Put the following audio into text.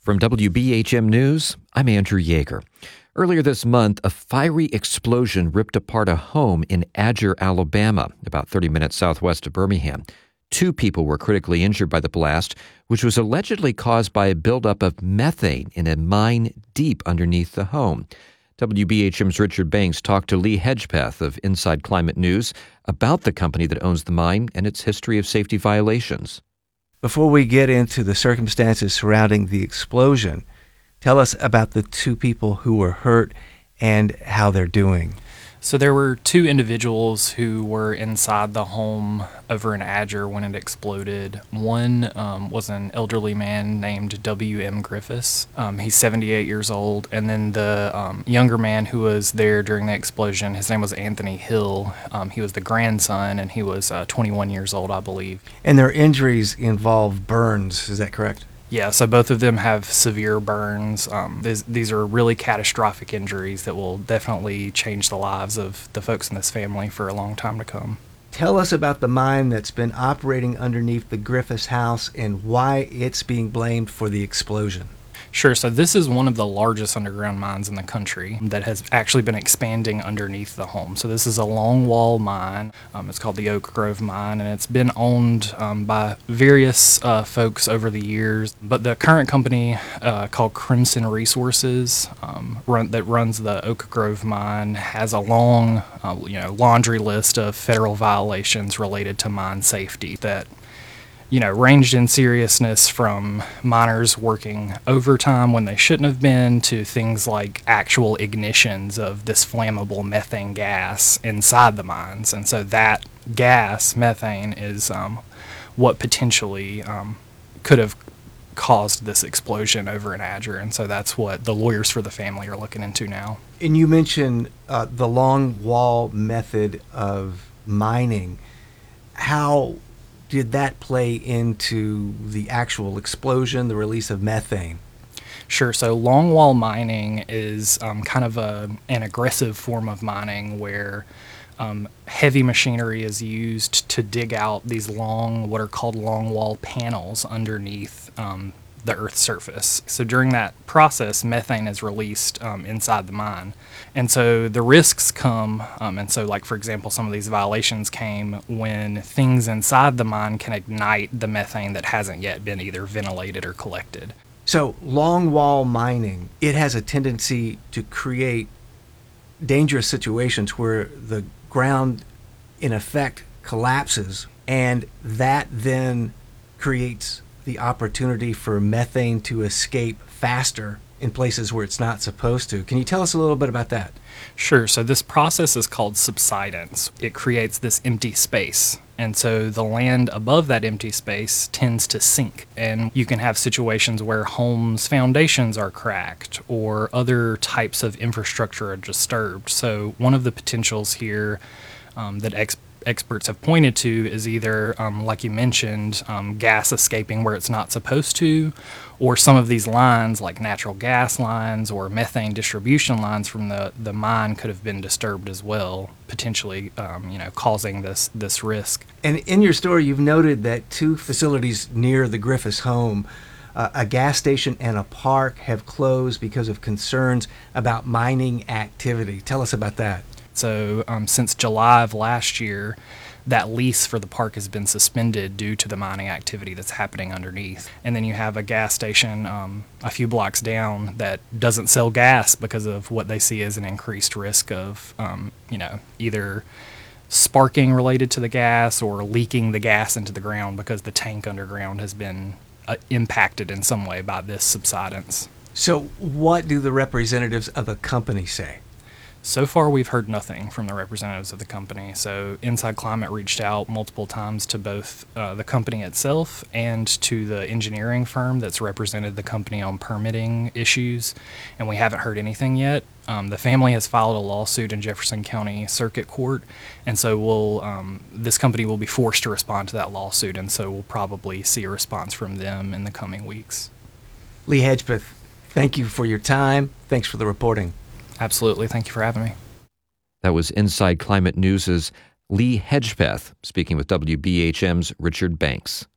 From WBHM News, I'm Andrew Yeager. Earlier this month, a fiery explosion ripped apart a home in Adger, Alabama, about 30 minutes southwest of Birmingham. 2 people were critically injured by the blast, which was allegedly caused by a buildup of methane in a mine deep underneath the home. WBHM's Richard Banks talked to Lee Hedgepeth of Inside Climate News about the company that owns the mine and its history of safety violations. Before we get into the circumstances surrounding the explosion, tell us about the 2 people who were hurt and how they're doing. So there were 2 individuals who were inside the home over in Adger when it exploded. One was an elderly man named W.M. Griffiths. He's 78 years old. And then the younger man who was there during the explosion, his name was Anthony Hill. He was the grandson, and he was 21 years old, I believe. And their injuries involve burns, is that correct? Yeah, so both of them have severe burns. These are really catastrophic injuries that will definitely change the lives of the folks in this family for a long time to come. Tell us about the mine that's been operating underneath the Griffiths house and why it's being blamed for the explosion. Sure. So this is one of the largest underground mines in the country that has actually been expanding underneath the home. So this is a longwall mine. It's called the Oak Grove Mine, and it's been owned by various folks over the years. But the current company called Crimson Resources that runs the Oak Grove Mine has a long laundry list of federal violations related to mine safety that ranged in seriousness from miners working overtime when they shouldn't have been to things like actual ignitions of this flammable methane gas inside the mines. And so that gas, methane, is what potentially could have caused this explosion over in Adger. And so that's what the lawyers for the family are looking into now. And you mentioned the long wall method of mining. How did that play into the actual explosion, the release of methane? Sure. So longwall mining is kind of an aggressive form of mining where heavy machinery is used to dig out these what are called longwall panels underneath the Earth's surface. So during that process, methane is released inside the mine. And so the risks come, like for example, some of these violations came when things inside the mine can ignite the methane that hasn't yet been either ventilated or collected. So longwall mining, it has a tendency to create dangerous situations where the ground in effect collapses, and that then creates the opportunity for methane to escape faster in places where it's not supposed to. Can you tell us a little bit about that? Sure. So this process is called subsidence. It creates this empty space. And so the land above that empty space tends to sink. And you can have situations where homes' foundations are cracked or other types of infrastructure are disturbed. So one of the potentials here that experts have pointed to is either, like you mentioned, gas escaping where it's not supposed to, or some of these lines, like natural gas lines or methane distribution lines from the mine, could have been disturbed as well, potentially, causing this risk. And in your story, you've noted that 2 facilities near the Griffiths home, a gas station and a park, have closed because of concerns about mining activity. Tell us about that. So since July of last year, that lease for the park has been suspended due to the mining activity that's happening underneath. And then you have a gas station a few blocks down that doesn't sell gas because of what they see as an increased risk of, either sparking related to the gas or leaking the gas into the ground because the tank underground has been impacted in some way by this subsidence. So what do the representatives of the company say? So far, we've heard nothing from the representatives of the company. So Inside Climate reached out multiple times to both the company itself and to the engineering firm that's represented the company on permitting issues, and we haven't heard anything yet. The family has filed a lawsuit in Jefferson County Circuit Court, and so this company will be forced to respond to that lawsuit, and so we'll probably see a response from them in the coming weeks. Lee Hedgepeth, thank you for your time. Thanks for the reporting. Absolutely. Thank you for having me. That was Inside Climate News' Lee Hedgepeth speaking with WBHM's Richard Banks.